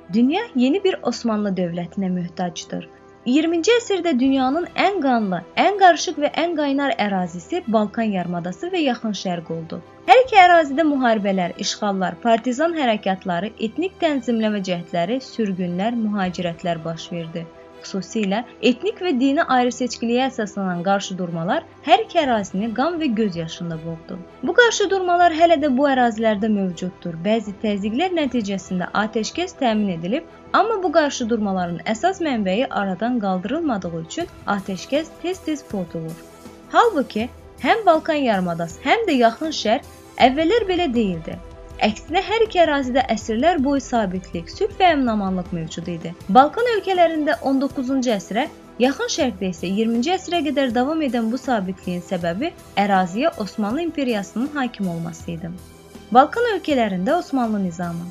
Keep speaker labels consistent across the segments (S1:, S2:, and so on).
S1: Dünya yeni bir Osmanlı dövlətinə möhtacdır. 20-ci əsrdə dünyanın ən qanlı, ən qarışıq və ən qaynar ərazisi Balkan yarımadası və Yaxın Şərq oldu. Hər iki ərazidə müharibələr, işğallar, partizan hərəkatları, etnik tənzimləmə cəhdləri, sürgünlər, mühacirətlər baş verdi. Xüsusilə etnik və dini ayrı-seçkiliyə əsaslanan qarşıdurmalar hər iki ərazini qan və göz yaşında boğdu. Bu qarşıdurmalar hələ də bu ərazilərdə mövcuddur. Bəzi təzyiqlər nəticəsində atəşkəs təmin edilib, amma bu qarşıdurmaların əsas mənbəyi aradan qaldırılmadığı üçün atəşkəs tez-tez pozulur. Halbuki həm Balkan yarımadası, həm də Yaxın Şərq əvvəllər belə deyildi. Əksinə hər iki ərazidə əsrlər boyu sabitlik, sülh və əmin-amanlıq mövcud idi. Balkan ölkələrində 19-cu əsrə, Yaxın Şərqdə isə 20-ci əsrə qədər davam edən bu sabitliyin səbəbi əraziyə Osmanlı imperiyasının hakim olması idi. Balkan ölkələrində Osmanlı nizamı.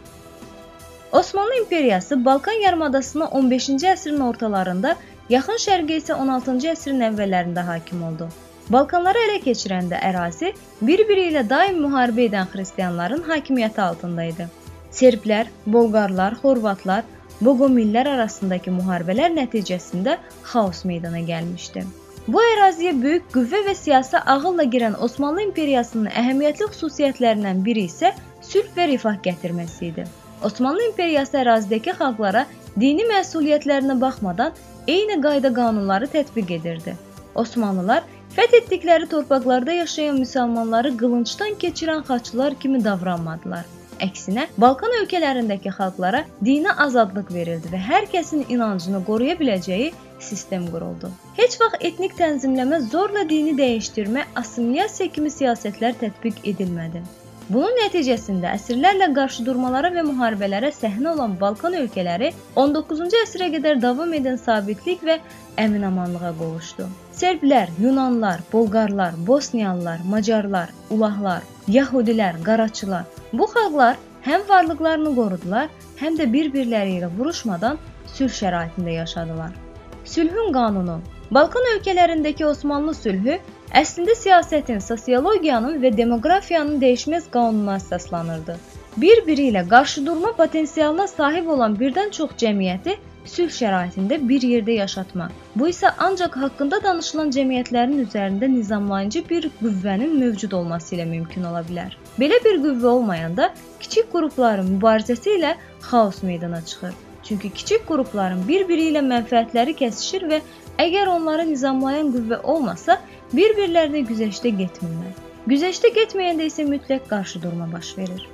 S1: Osmanlı imperiyası Balkan yarımadasına 15-ci əsrin ortalarında, Yaxın Şərqə isə 16-cı əsrin əvvəllərində hakim oldu. Balkanları ələ keçirəndə ərazi bir-biri ilə daim müharibə edən xristianların hakimiyyəti altındaydı. Serblər, Bolqarlar, Xorvatlar, Boqomillər arasındakı müharibələr nəticəsində xaos meydana gəlmişdi. Bu əraziyə böyük qüvvə və siyasi ağılla girən Osmanlı imperiyasının əhəmiyyətli xüsusiyyətlərindən biri isə sülh və rifah gətirməsi idi. Osmanlı imperiyası ərazidəki xalqlara dini məsuliyyətlərinə baxmadan eyni qayda-qanunları tətbiq edirdi. Osmanlılar fəth etdikləri torpaqlarda yaşayan müsəlmanları qılıncdan keçirən xaçlar kimi davranmadılar. Əksinə, Balkan ölkələrindəki xalqlara dini azadlıq verildi və hər kəsin inancını qoruya biləcəyi sistem quruldu. Heç vaxt etnik tənzimləmə, zorla dini dəyişdirmə, assimilyasiya kimi siyasətlər tətbiq edilmədi. Bunun nəticəsində əsrlərlə qarşıdurmalara və müharibələrə səhnə olan Balkan ölkələri 19-cu əsrə qədər davam edən sabitlik və əmin-amanlığa qovuşdu. Serblər, Yunanlar, Bolqarlar, Bosniyalılar, Macarlar, Ulahlar, Yahudilər, Qaraçılar. Bu xalqlar həm varlıqlarını qorudular, həm də bir-birləri ilə vuruşmadan sülh şəraitində yaşadılar. Sülhün qanunu. Balkan ölkələrindəki Osmanlı sülhü əslində siyasətin, sosiologiyanın və demografiyanın dəyişməz qanununa əsaslanırdı. Bir-biri ilə qarşıdurma potensialına sahib olan birdən çox cəmiyyəti sülh şəraitində bir yerdə yaşatmaq. Bu isə ancaq haqqında danışılan cəmiyyətlərin üzərində nizamlayıcı bir qüvvənin mövcud olması ilə mümkün ola bilər. Belə bir qüvvə olmayanda kiçik qrupların mübarizəsi ilə xaos meydana çıxır. Çünki kiçik qrupların bir-biri ilə mənfəətləri kəsişir və əgər onları nizamlayan qüvvə olmasa, bir-birlərinə güzəştə getmirlər. Güzəştə getməyəndə isə mütləq qarşıdurma baş verir.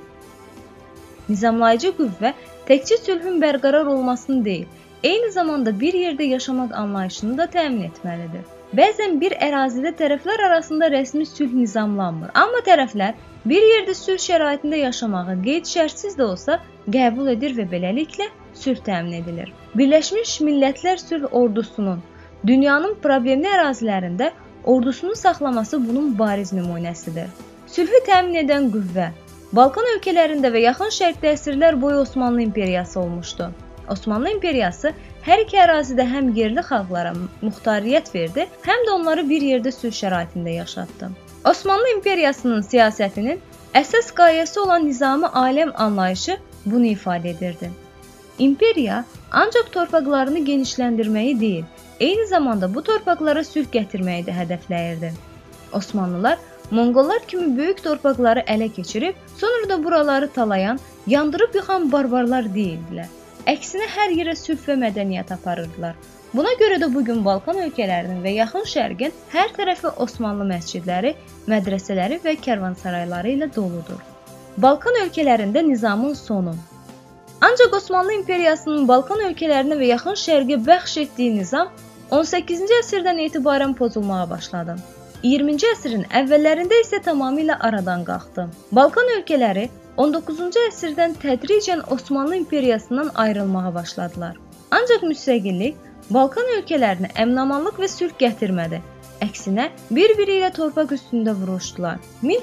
S1: Nizamlayıcı qüvvə təkcə sülhün bərqərar olmasını deyil, eyni zamanda bir yerdə yaşamaq anlayışını da təmin etməlidir. Bəzən bir ərazidə tərəflər arasında rəsmi sülh nizamlanmır, amma tərəflər bir yerdə sülh şəraitində yaşamağı qeyd-şərtsiz də olsa qəbul edir və beləliklə sülh təmin edilir. Birləşmiş Millətlər Sülh Ordusunun dünyanın problemli ərazilərində ordusunu saxlaması bunun bariz nümunəsidir. Sülhü təmin edən qüvvə Balkan ölkələrində və Yaxın Şərqdə əsrlər boyu Osmanlı imperiyası olmuşdu. Osmanlı imperiyası hər iki ərazidə həm yerli xalqlara muxtariyyət verdi, həm də onları bir yerdə sülh şəraitində yaşatdı. Osmanlı imperiyasının siyasətinin əsas qayəsi olan nizami aləm anlayışı bunu ifadə edirdi. İmperiya ancaq torpaqlarını genişləndirməyi deyil, eyni zamanda bu torpaqlara sülh gətirməyi də hədəfləyirdi. Osmanlılar Monqollar kimi böyük torpaqları ələ keçirib, sonra da buraları talayan, yandırıb yıxan barbarlar deyildilər. Əksinə hər yerə sülh və mədəniyyət aparırdılar. Buna görə də bugün Balkan ölkələrinin və Yaxın Şərqin hər tərəfi Osmanlı məscidləri, mədrəsələri və kərvansarayları ilə doludur. Balkan ölkələrində nizamın sonu. Ancaq Osmanlı imperiyasının Balkan ölkələrinə və Yaxın Şərqə bəxş etdiyi nizam 18-ci əsrdən etibarən pozulmağa başladı. 20-ci əsrin əvvəllərində isə tamamilə aradan qalxdı. Balkan ölkələri 19-cu əsrdən tədricən Osmanlı imperiyasından ayrılmağa başladılar. Ancaq müstəqillik Balkan ölkələrinə əmin-amanlıq və sülh gətirmədi. Əksinə, bir-biri ilə torpaq üstündə vuruşdular.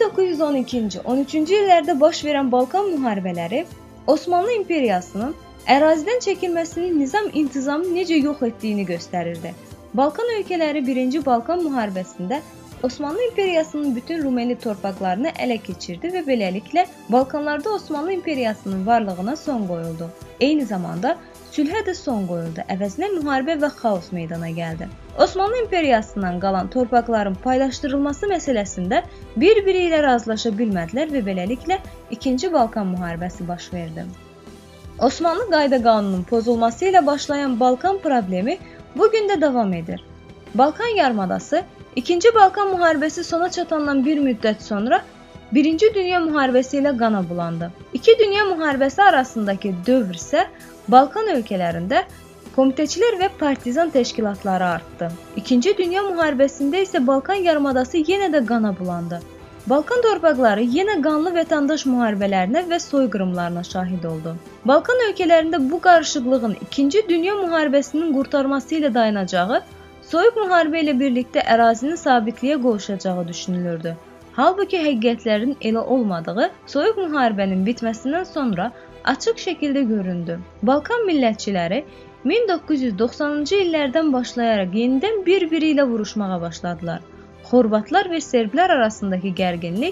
S1: 1912-13-cü illərdə baş verən Balkan müharibələri Osmanlı imperiyasının ərazidən çəkilməsinin nizam-intizamı necə yox etdiyini göstərirdi. Balkan ölkələri 1-ci Balkan müharibəsində Osmanlı imperiyasının bütün Rumeli torpaqlarını ələ keçirdi və beləliklə Balkanlarda Osmanlı imperiyasının varlığına son qoyuldu. Eyni zamanda sülhə də son qoyuldu, əvəzinə müharibə və xaos meydana gəldi. Osmanlı imperiyasından qalan torpaqların paylaşdırılması məsələsində bir-biri ilə razılaşa bilmədilər və beləliklə 2-ci Balkan müharibəsi baş verdi. Osmanlı qayda-qanunun pozulması ilə başlayan Balkan problemi bu gün də davam edir. Balkan yarımadası 2-ci Balkan müharibəsi sona çatandan bir müddət sonra 1-ci Dünya müharibəsi ilə qana bulandı. 2 Dünya müharibəsi arasındakı dövr isə Balkan ölkələrində komitəçilər və partizan təşkilatları artdı. 2-ci Dünya müharibəsində isə Balkan yarımadası yenə də qana bulandı. Balkan torpaqları yenə qanlı vətəndaş müharibələrinə və soyqırımlarına şahid oldu. Balkan ölkələrində bu qarışıqlığın 2-ci Dünya müharibəsinin qurtarması ilə dayanacağı, soyuq müharibə ilə birlikdə ərazinin sabitliyə qovuşacağı düşünülürdü. Halbuki həqiqətlərin elə olmadığı soyuq müharibənin bitməsindən sonra açıq şəkildə göründü. Balkan millətçiləri 1990-cı illərdən başlayaraq yenidən bir-biri ilə vuruşmağa başladılar. Xorvatlar və serblər arasındakı gərginlik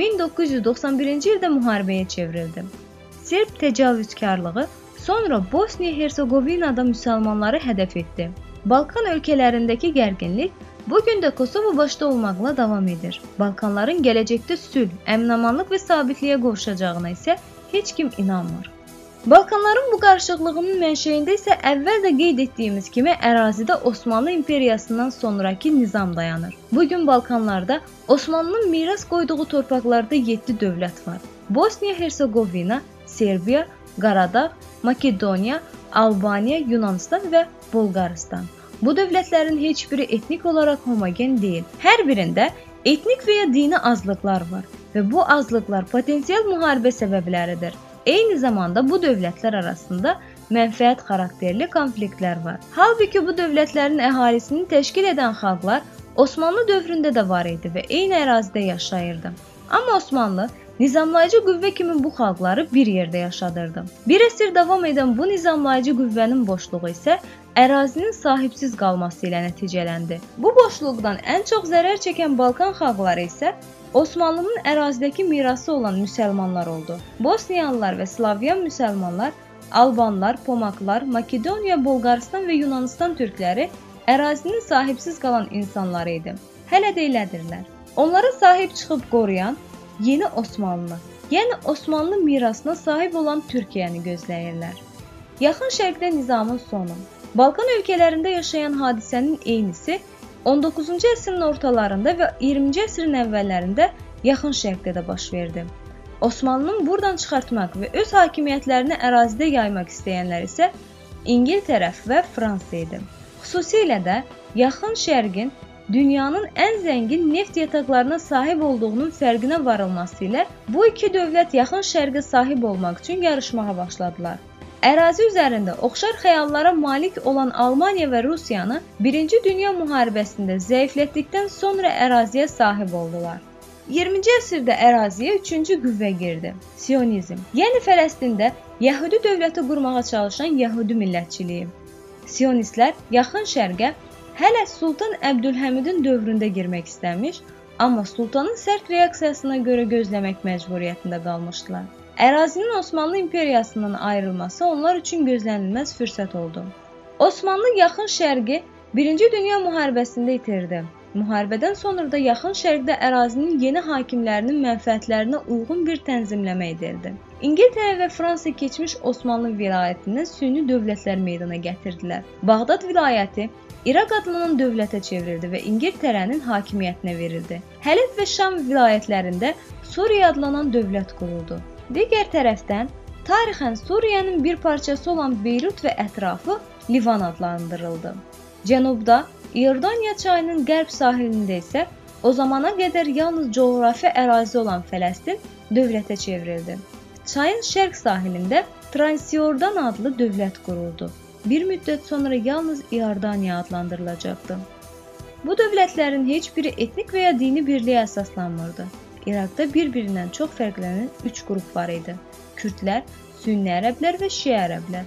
S1: 1991-ci ildə müharibəyə çevrildi. Serb təcavüzkarlığı sonra Bosniya-Hersegovinada müsəlmanları hədəf etdi. Balkan ölkələrindəki gərginlik bu gün də Kosovo başda olmaqla davam edir. Balkanların gələcəkdə sülh, əmin-amanlıq və sabitliyə qovuşacağına isə heç kim inanmır. Balkanların bu qarışıqlığının mənşəyində isə əvvəl də qeyd etdiyimiz kimi ərazidə Osmanlı imperiyasından sonraki nizam dayanır. Bugün Balkanlarda Osmanlının miras qoyduğu torpaqlarda 7 dövlət var. Bosniya-Hersegovina, Serbiya, Qaradağ, Makedoniya, Albaniya, Yunanistan və Bolqarıstan. Bu dövlətlərin heç biri etnik olaraq homogen deyil. Hər birində etnik və ya dini azlıqlar var və bu azlıqlar potensial müharibə səbəbləridir. Eyni zamanda bu dövlətlər arasında mənfəət xarakterli konfliktlər var. Halbuki bu dövlətlərin əhalisini təşkil edən xalqlar Osmanlı dövründə də var idi və eyni ərazidə yaşayırdı. Amma Osmanlı nizamlayıcı qüvvə kimi bu xalqları bir yerdə yaşadırdı. Bir əsr davam edən bu nizamlayıcı qüvvənin boşluğu isə ərazinin sahibsiz qalması ilə nəticələndi. Bu boşluqdan ən çox zərər çəkən Balkan xalqları isə Osmanlının ərazidəki mirası olan müsəlmanlar oldu. Bosniyalılar və Slavyan müsəlmanlar, Albanlar, Pomaklar, Makedoniya, Bolqaristan və Yunanistan türkləri ərazinin sahibsiz qalan insanları idi. Hələ də elədirlər. Onlara sahib çıxıb qoruyan yeni Osmanlı, yəni Osmanlı mirasına sahib olan Türkiyəni gözləyirlər. Yaxın Şərqdə nizamın sonu. Balkan ölkələrində yaşayan hadisənin eynisi 19-cu əsrin ortalarında və 20-ci əsrin əvvəllərində Yaxın Şərqdə də baş verdi. Osmanlının buradan çıxartmaq və öz hakimiyyətlərini ərazidə yaymaq istəyənlər isə İngiltərə və Fransa idi. Xüsusilə də Yaxın Şərqin dünyanın ən zəngin neft yataqlarına sahib olduğunun fərqinə varılması ilə bu iki dövlət Yaxın Şərqə sahib olmaq üçün yarışmağa başladılar. Ərazi üzərində oxşar xəyallara malik olan Almaniya və Rusiyanı 1-ci Dünya müharibəsində zəiflətdikdən sonra əraziyə sahib oldular. 20-ci əsrdə əraziyə 3-cü qüvvə girdi. Sionizm, yəni Fələstində Yəhudi dövləti qurmağa çalışan Yəhudi millətçiliyi. Sionistlər Yaxın Şərqə hələ Sultan Əbdülhəmidin dövründə girmək istəmiş, amma sultanın sərt reaksiyasına görə gözləmək məcburiyyətində qalmışdılar. Ərazinin Osmanlı imperiyasından ayrılması onlar üçün gözlənilməz fürsət oldu. Osmanlı Yaxın Şərqi 1-ci Dünya müharibəsində itirdi. Müharibədən sonra da Yaxın Şərqdə ərazinin yeni hakimlərinin mənfəətlərinə uyğun bir tənzimləmə edildi. İngiltərə və Fransa keçmiş Osmanlı vilayətindən süni dövlətlər meydana gətirdilər. Bağdad vilayəti İraq adlanan dövlətə çevrildi və İngiltərənin hakimiyyətinə verildi. Həlib və Şam vilayətlərində Suriya adlanan dövlət quruldu. Digər tərəfdən, tarixən Suriyanın bir parçası olan Beyrut və ətrafı Livan adlandırıldı. Cənubda, İordaniya çayının qərb sahilində isə o zamana qədər yalnız coğrafi ərazi olan Fələstin dövlətə çevrildi. Çayın şərq sahilində Transiordan adlı dövlət quruldu. Bir müddət sonra yalnız İordaniya adlandırılacaqdı. Bu dövlətlərin heç biri etnik və ya dini birliyə əsaslanmırdı. İraqda bir-birindən çox fərqlənən 3 qrup var idi. Kürdlər, Sünni ərəblər və Şiə ərəblər.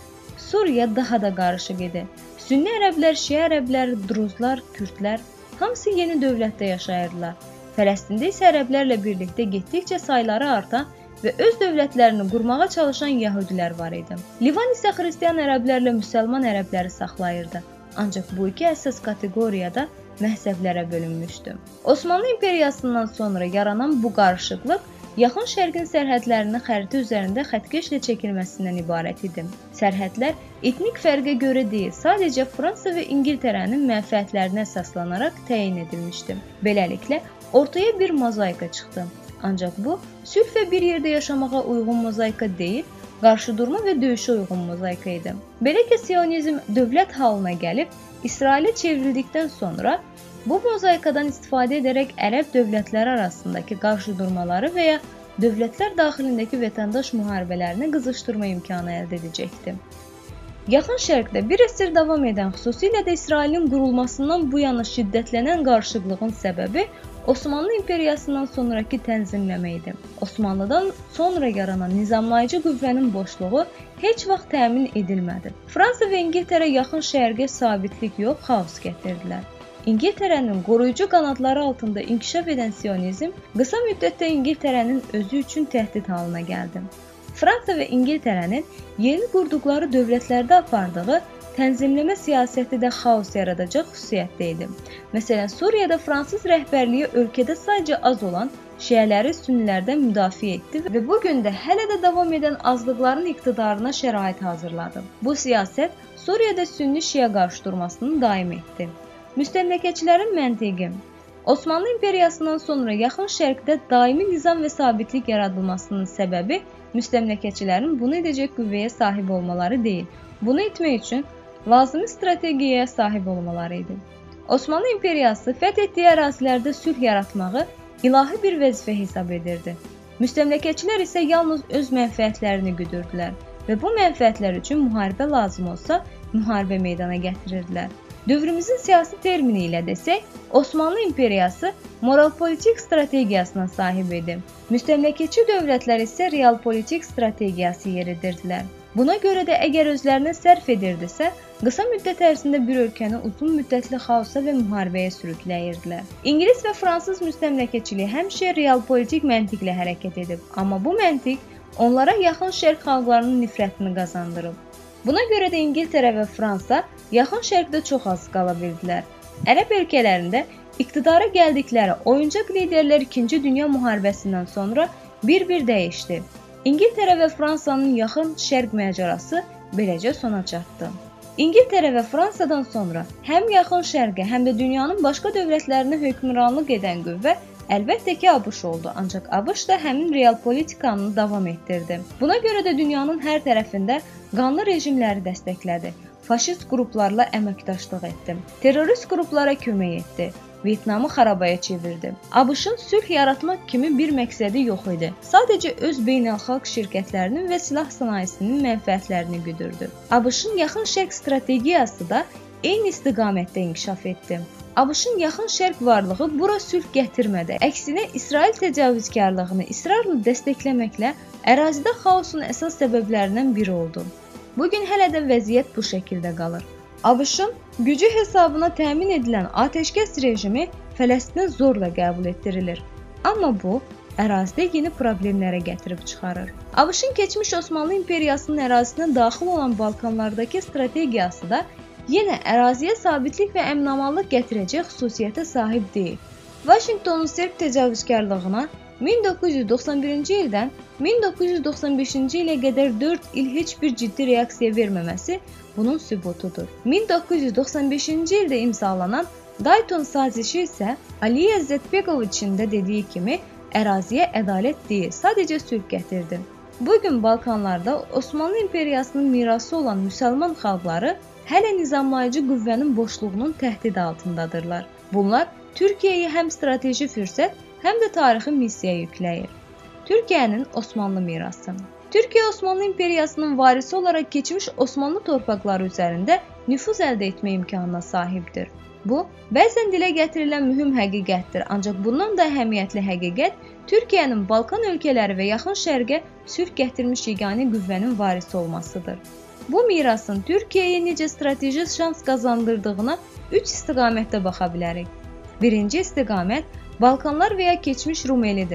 S1: Suriya daha da qarışıq idi. Sünni ərəblər, Şiə ərəblər, Druzlar, Kürdlər hamısı yeni dövlətdə yaşayırdılar. Fələstində isə ərəblərlə birlikdə getdikcə sayları artan və öz dövlətlərini qurmağa çalışan yəhudilər var idi. Livan isə xristian ərəblərlə müsəlman ərəbləri saxlayırdı. Ancaq bu iki əsas kateqoriyada məhzəblərə bölünmüşdü. Osmanlı imperiyasından sonra yaranan bu qarışıqlıq Yaxın Şərqin sərhədlərinin xəritə üzərində xəttkeşlə çəkilməsindən ibarət idi. Sərhədlər etnik fərqə görə deyil, sadəcə Fransa və İngiltərənin mənfəətlərinə əsaslanaraq təyin edilmişdi. Beləliklə, ortaya bir mozaika çıxdı. Ancaq bu, sülh və bir yerdə yaşamağa uyğun mozaika deyil, qarşıdurma və döyüşə uyğun mozaika idi. Belə ki, Siyonizm dövlət halına gəlib, İsrailə çevrildikdən sonra bu mozaikadan istifadə edərək ərəb dövlətləri arasındakı qarşıdurmaları və ya dövlətlər daxilindəki vətəndaş müharibələrini qızışdırma imkanı əldə edəcəkdi. Yaxın Şərqdə bir əsr davam edən, xüsusilə də İsrailin qurulmasından bu yana şiddətlənən qarışıqlığın səbəbi Osmanlı imperiyasından sonraki tənzimləmə idi. Osmanlıdan sonra yaranan nizamlayıcı qüvvənin boşluğu heç vaxt təmin edilmədi. Fransa və İngiltərə Yaxın Şərqə sabitlik yox, xaos gətirdilər. İngiltərənin qoruyucu qanadları altında inkişaf edən Siyonizm qısa müddətdə İngiltərənin özü üçün təhdid halına gəldi. Fransa və İngiltərənin yeni qurduqları dövlətlərdə apardığı tənzimləmə siyasəti də xaos yaradacaq xüsusiyyətdə idi. Məsələn, Suriyada fransız rəhbərliyi ölkədə sadəcə az olan şiələri sünnilərdən müdafiə etdi və bu gün də hələ də davam edən azlıqların iqtidarına şərait hazırladı. Bu siyasət Suriyada sünni-şiə qarşıdurmasını daim etdi. Müstəmləkəçilərin məntiqi. Osmanlı imperiyasından sonra Yaxın Şərqdə daimi nizam və sabitlik yaradılmasının səbəbi müstəmləkəçilərin bunu edəcək qüvvəyə sahib olmaları deyil. Bunu etmək üçün lazımi strategiyaya sahib olmaları idi. Osmanlı imperiyası fəth etdiyi ərazilərdə sülh yaratmağı ilahi bir vəzifə hesab edirdi. Müstəmləkəçilər isə yalnız öz mənfəətlərini güdürdülər və bu mənfəətlər üçün müharibə lazım olsa, müharibə meydana gətirirdilər. Dövrümüzün siyasi termini ilə desək, Osmanlı imperiyası moral-politik strategiyasına sahib idi. Müstəmləkəçi dövlətlər isə real-politik strategiyası yeridirdilər. Buna görə də əgər özlərinə sərf edirdisə, qısa müddət ərzində bir ölkəni uzun müddətli xaosa və müharibəyə sürükləyirdilər. İngilis və fransız müstəmləkəçiliyi həmişə real-politik məntiqlə hərəkət edib, amma bu məntiq onlara Yaxın Şərq xalqlarının nifrətini qazandırıb. Buna görə də İngiltərə və Fransa Yaxın Şərqdə çox az qala bildilər. Ərəb ölkələrində iqtidara gəldikləri oyuncaq liderlər 2-ci Dünya müharibəsindən sonra bir-bir dəyişdi. İngiltərə və Fransanın Yaxın Şərq məcarası beləcə sona çatdı. İngiltərə və Fransadan sonra həm Yaxın Şərqə, həm də dünyanın başqa dövlətlərinə hökmranlıq edən qüvvə əlbəttə ki, ABŞ oldu, ancaq ABŞ da həmin real politikanı davam etdirdi. Buna görə də dünyanın hər tərəfində qanlı rejimləri dəstəklədi, faşist qruplarla əməkdaşlıq etdi, terrorist qruplara kömək etdi, Vyetnamı xarabaya çevirdi. ABŞ-ın sülh yaratmaq kimi bir məqsədi yox idi. Sadəcə öz beynəlxalq şirkətlərinin və silah sənayesinin mənfəətlərini güdürdü. ABŞ-ın Yaxın Şərq strategiyası da eyni istiqamətdə inkişaf etdi. ABŞ-ın Yaxın Şərq varlığı bura sülh gətirmədi. Əksinə İsrail təcavüzkarlığını israrla dəstəkləməklə ərazidə xaosun əsas səbəblərindən biri oldu. Bugün hələ də vəziyyət bu şəkildə qalır. ABŞ-ın gücü hesabına təmin edilən atəşkəs rejimi Fələstinə zorla qəbul etdirilir. Amma bu, ərazidə yeni problemlərə gətirib çıxarır. ABŞ-ın keçmiş Osmanlı imperiyasının ərazisinə daxil olan Balkanlardakı strategiyası da yenə əraziyə sabitlik və əmin-amanlıq gətirəcək xüsusiyyətə sahib deyil. Vaşinqtonun Serb təcavüzkarlığına 1991-ci ildən 1995-ci ilə qədər 4 il heç bir ciddi reaksiya verməməsi bunun sübutudur. 1995-ci ildə imzalanan Dayton sazişi isə Aliyə Zətbegoviçin də dediyi kimi əraziyə ədalət deyil, sadəcə sülh gətirdi. Bugün Balkanlarda Osmanlı imperiyasının mirası olan müsəlman xalqları hələ nizamlayıcı qüvvənin boşluğunun təhdidi altındadırlar. Bunlar Türkiyəyə həm strateji fürsət, həm də tarixi missiya yükləyir. Türkiyənin Osmanlı mirası. Türkiyə Osmanlı imperiyasının varisi olaraq keçmiş Osmanlı torpaqları üzərində nüfuz əldə etmə imkanına sahibdir. Bu, bəzən dilə gətirilən mühüm həqiqətdir, ancaq bundan da əhəmiyyətli həqiqət Türkiyənin Balkan ölkələri və Yaxın Şərqə sülh gətirmiş yeganə qüvvənin varisi olmasıdır. Bu mirasın Türkiyəyə necə strateji şans qazandırdığına 3 istiqamətdə baxa bilərik. Birinci istiqamət Balkanlar və ya keçmiş Rumelidir.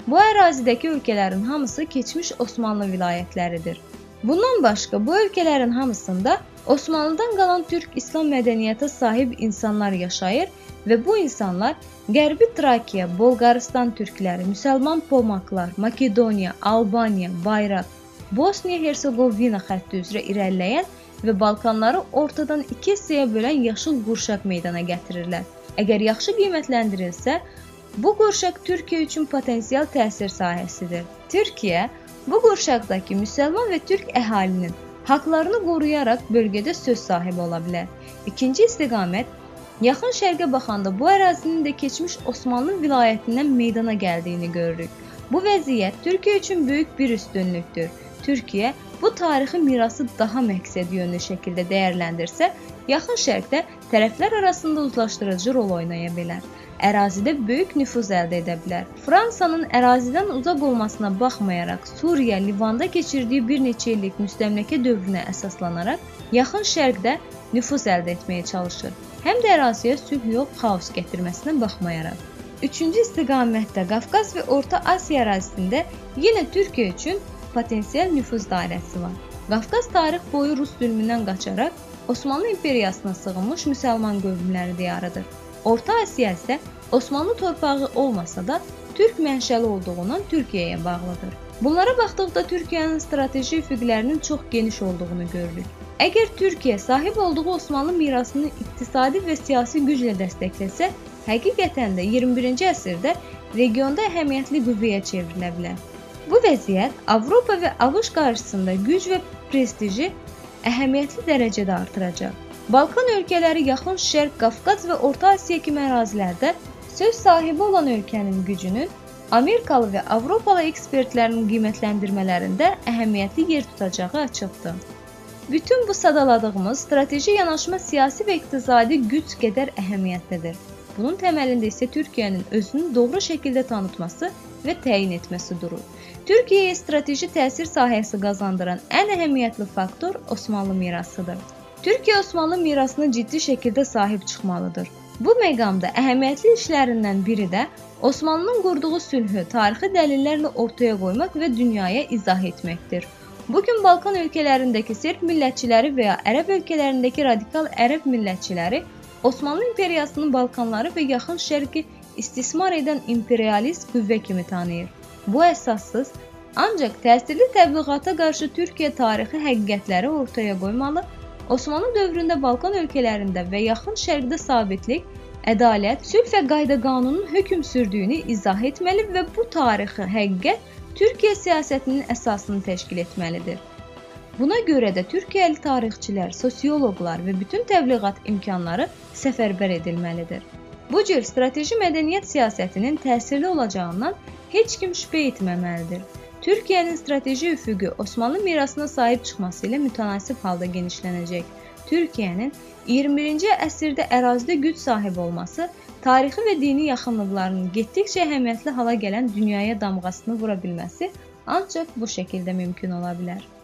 S1: Bu ərazidəki ölkələrin hamısı keçmiş Osmanlı vilayətləridir. Bundan başqa bu ölkələrin hamısında Osmanlıdan qalan türk İslam mədəniyyətə sahib insanlar yaşayır və bu insanlar Qərbi Trakiya, Bolqarıstan türkləri, müsəlman Pomaklar, Makedoniya, Albaniya, Bayraq, Bosniya-Hersegovina xətti üzrə irəliləyən və Balkanları ortadan iki hissəyə bölən yaşıl qurşaq meydana gətirirlər. Əgər yaxşı qiymətləndirilsə, bu qurşaq Türkiyə üçün potensial təsir sahəsidir. Türkiyə bu qurşaqdakı müsəlman və türk əhalinin haqlarını qoruyaraq bölgədə söz sahibi ola bilər. İkinci istiqamət, yaxın şərqə baxanda bu ərazinin də keçmiş Osmanlı vilayətindən meydana gəldiyini görürük. Bu vəziyyət Türkiyə üçün böyük bir üstünlükdür. Türkiyə bu tarixi mirası daha məqsədyönlü şəkildə dəyərləndirsə, yaxın şərqdə tərəflər arasında uzlaşdırıcı rol oynaya bilər. Ərazidə böyük nüfuz əldə edə bilər. Fransanın ərazidən uzaq olmasına baxmayaraq, Suriya, Livanda keçirdiyi bir neçə illik müstəmləkə dövrünə əsaslanaraq, yaxın şərqdə nüfuz əldə etməyə çalışır. Həm də əraziyə sülh yox, xaos gətirməsinə baxmayaraq. Üçüncü istiqamətdə Qafqaz və Orta Asiya ərazisində yenə Türkiyə üçün potensial nüfuz dairəsi var. Qafqaz tarix boyu Rus zülmündən qaçaraq Osmanlı imperiyasına sığınmış müsəlman qövmləri diyarıdır. Orta Asiya isə Osmanlı torpağı olmasa da türk mənşəli olduğundan Türkiyəyə bağlıdır. Bunlara baxdıqda Türkiyənin strateji üfüqlərinin çox geniş olduğunu görürük. Əgər Türkiyə sahib olduğu Osmanlı mirasını iqtisadi və siyasi güclə dəstəkləsə, həqiqətən də 21-ci əsrdə regionda əhəmiyyətli qüvvəyə çevrilə bilər. Bu vəziyyət Avropa və ABŞ qarşısında güc və prestiji əhəmiyyətli dərəcədə artıracaq. Balkan ölkələri, Yaxın Şərq, Qafqaz və Orta Asiya kimi ərazilərdə söz sahibi olan ölkənin gücünün Amerikalı və Avropalı ekspertlərin qiymətləndirmələrində əhəmiyyətli yer tutacağı açıqdır. Bütün bu sadaladığımız strateji yanaşma siyasi və iqtisadi güc qədər əhəmiyyətlidir. Bunun təməlində isə Türkiyənin özünü doğru şəkildə tanıtması və təyin etməsi durur. Türkiyəyə strateji təsir sahəsi qazandıran ən əhəmiyyətli faktor Osmanlı mirasıdır. Türkiyə Osmanlı mirasına ciddi şəkildə sahib çıxmalıdır. Bu məqamda əhəmiyyətli işlərindən biri də Osmanlının qurduğu sülhü tarixi dəlillərlə ortaya qoymaq və dünyaya izah etməkdir. Bugün Balkan ölkələrindəki Serb millətçiləri və ya Ərəb ölkələrindəki radikal Ərəb millətçiləri Osmanlı imperiyasının Balkanları və Yaxın Şərqi istismar edən imperialist qüvvə kimi tanıyır. Bu əsassız, ancaq təsirli təbliğata qarşı Türkiyə tarixi həqiqətləri ortaya qoymalı, Osmanlı dövründə Balkan ölkələrində və Yaxın Şərqdə sabitlik, ədalət, sülh və qayda-qanunun hökm sürdüyünü izah etməli və bu tarixi həqiqət Türkiyə siyasətinin əsasını təşkil etməlidir. Buna görə də Türkiyəli tarixçilər, sosioloqlar və bütün təbliğat imkanları səfərbər edilməlidir. Bu cür strateji mədəniyyət siyasətinin təsirli olacağından heç kim şübhə etməməlidir. Türkiyənin strateji üfüqü Osmanlı mirasına sahib çıxması ilə mütənasib halda genişlənəcək. Türkiyənin 21-ci əsrdə ərazidə güc sahibi olması, tarixi və dini yaxınlıqlarının getdikcə əhəmiyyətli hala gələn dünyaya damğasını vura bilməsi ancaq bu şəkildə mümkün ola bilər.